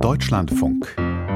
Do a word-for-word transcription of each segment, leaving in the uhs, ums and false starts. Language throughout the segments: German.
Deutschlandfunk.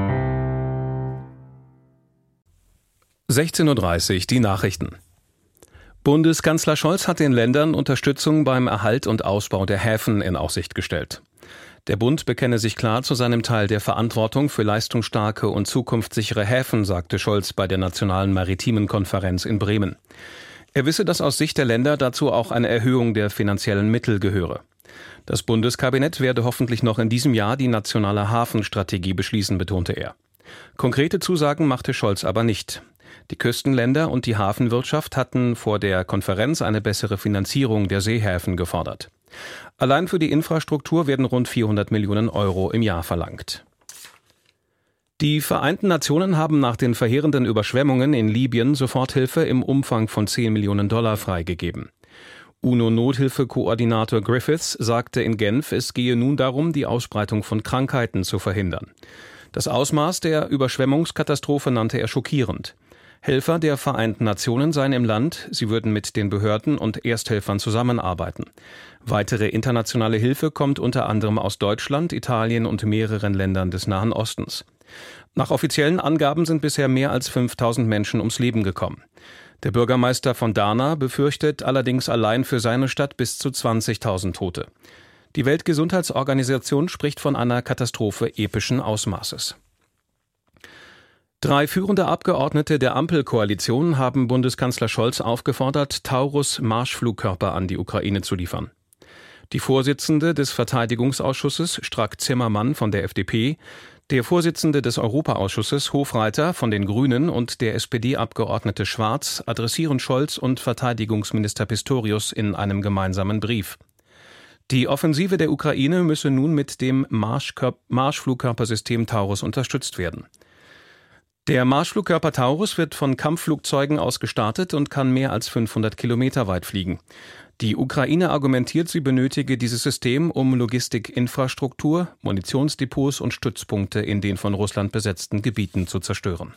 sechzehn Uhr dreißig, die Nachrichten. Bundeskanzler Scholz hat den Ländern Unterstützung beim Erhalt und Ausbau der Häfen in Aussicht gestellt. Der Bund bekenne sich klar zu seinem Teil der Verantwortung für leistungsstarke und zukunftssichere Häfen, sagte Scholz bei der Nationalen Maritimen Konferenz in Bremen. Er wisse, dass aus Sicht der Länder dazu auch eine Erhöhung der finanziellen Mittel gehöre. Das Bundeskabinett werde hoffentlich noch in diesem Jahr die nationale Hafenstrategie beschließen, betonte er. Konkrete Zusagen machte Scholz aber nicht. Die Küstenländer und die Hafenwirtschaft hatten vor der Konferenz eine bessere Finanzierung der Seehäfen gefordert. Allein für die Infrastruktur werden rund vierhundert Millionen Euro im Jahr verlangt. Die Vereinten Nationen haben nach den verheerenden Überschwemmungen in Libyen Soforthilfe im Umfang von zehn Millionen Dollar freigegeben. UNO-Nothilfekoordinator Griffiths sagte in Genf, es gehe nun darum, die Ausbreitung von Krankheiten zu verhindern. Das Ausmaß der Überschwemmungskatastrophe nannte er schockierend. Helfer der Vereinten Nationen seien im Land, sie würden mit den Behörden und Ersthelfern zusammenarbeiten. Weitere internationale Hilfe kommt unter anderem aus Deutschland, Italien und mehreren Ländern des Nahen Ostens. Nach offiziellen Angaben sind bisher mehr als fünftausend Menschen ums Leben gekommen. Der Bürgermeister von Darna befürchtet allerdings allein für seine Stadt bis zu zwanzigtausend Tote. Die Weltgesundheitsorganisation spricht von einer Katastrophe epischen Ausmaßes. Drei führende Abgeordnete der Ampelkoalition haben Bundeskanzler Scholz aufgefordert, Taurus-Marschflugkörper an die Ukraine zu liefern. Die Vorsitzende des Verteidigungsausschusses, Strack-Zimmermann von der F D P, der Vorsitzende des Europaausschusses, Hofreiter von den Grünen und der S P D-Abgeordnete Schwarz adressieren Scholz und Verteidigungsminister Pistorius in einem gemeinsamen Brief. Die Offensive der Ukraine müsse nun mit dem Marschkör- Marschflugkörpersystem Taurus unterstützt werden. Der Marschflugkörper Taurus wird von Kampfflugzeugen aus gestartet und kann mehr als fünfhundert Kilometer weit fliegen. Die Ukraine argumentiert, sie benötige dieses System, um Logistikinfrastruktur, Munitionsdepots und Stützpunkte in den von Russland besetzten Gebieten zu zerstören.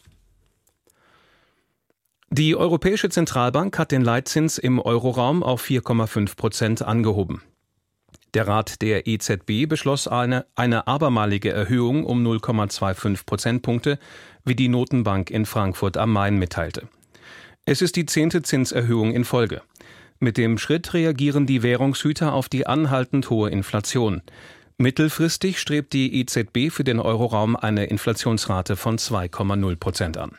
Die Europäische Zentralbank hat den Leitzins im Euroraum auf vier Komma fünf Prozent angehoben. Der Rat der E Z B beschloss eine, eine abermalige Erhöhung um null Komma fünfundzwanzig Prozentpunkte, wie die Notenbank in Frankfurt am Main mitteilte. Es ist die zehnte Zinserhöhung in Folge. Mit dem Schritt reagieren die Währungshüter auf die anhaltend hohe Inflation. Mittelfristig strebt die E Z B für den Euroraum eine Inflationsrate von zwei Komma null Prozent an.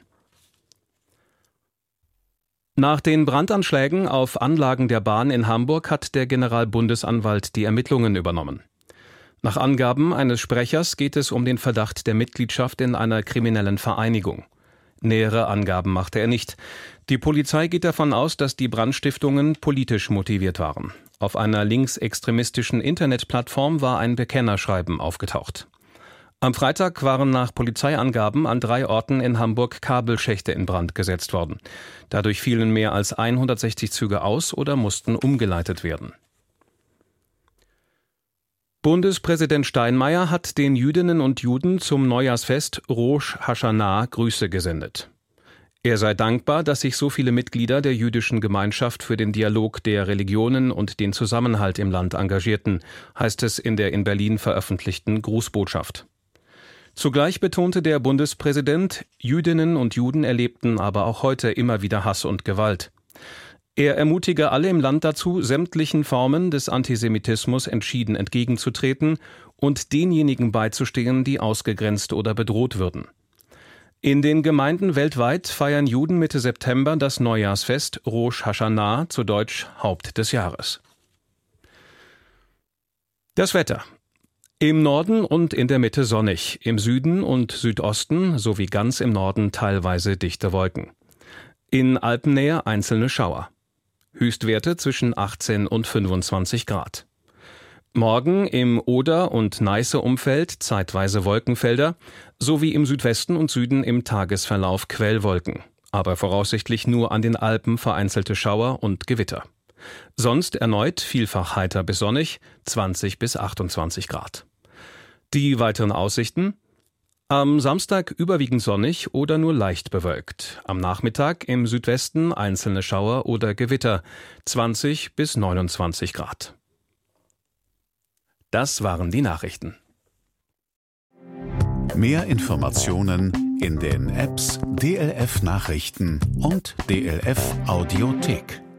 Nach den Brandanschlägen auf Anlagen der Bahn in Hamburg hat der Generalbundesanwalt die Ermittlungen übernommen. Nach Angaben eines Sprechers geht es um den Verdacht der Mitgliedschaft in einer kriminellen Vereinigung. Nähere Angaben machte er nicht. Die Polizei geht davon aus, dass die Brandstiftungen politisch motiviert waren. Auf einer linksextremistischen Internetplattform war ein Bekennerschreiben aufgetaucht. Am Freitag waren nach Polizeiangaben an drei Orten in Hamburg Kabelschächte in Brand gesetzt worden. Dadurch fielen mehr als hundertsechzig Züge aus oder mussten umgeleitet werden. Bundespräsident Steinmeier hat den Jüdinnen und Juden zum Neujahrsfest Rosh Hashanah Grüße gesendet. Er sei dankbar, dass sich so viele Mitglieder der jüdischen Gemeinschaft für den Dialog der Religionen und den Zusammenhalt im Land engagierten, heißt es in der in Berlin veröffentlichten Grußbotschaft. Zugleich betonte der Bundespräsident, Jüdinnen und Juden erlebten aber auch heute immer wieder Hass und Gewalt. Er ermutige alle im Land dazu, sämtlichen Formen des Antisemitismus entschieden entgegenzutreten und denjenigen beizustehen, die ausgegrenzt oder bedroht würden. In den Gemeinden weltweit feiern Juden Mitte September das Neujahrsfest Rosh Hashanah, zu Deutsch Haupt des Jahres. Das Wetter. Im Norden und in der Mitte sonnig, im Süden und Südosten sowie ganz im Norden teilweise dichte Wolken. In Alpennähe einzelne Schauer. Höchstwerte zwischen achtzehn und fünfundzwanzig Grad. Morgen im Oder- und Neiße-Umfeld zeitweise Wolkenfelder, sowie im Südwesten und Süden im Tagesverlauf Quellwolken, aber voraussichtlich nur an den Alpen vereinzelte Schauer und Gewitter. Sonst erneut vielfach heiter bis sonnig, zwanzig bis achtundzwanzig Grad. Die weiteren Aussichten: am Samstag überwiegend sonnig oder nur leicht bewölkt. Am Nachmittag im Südwesten einzelne Schauer oder Gewitter, zwanzig bis neunundzwanzig Grad. Das waren die Nachrichten. Mehr Informationen in den Apps D L F Nachrichten und D L F Audiothek.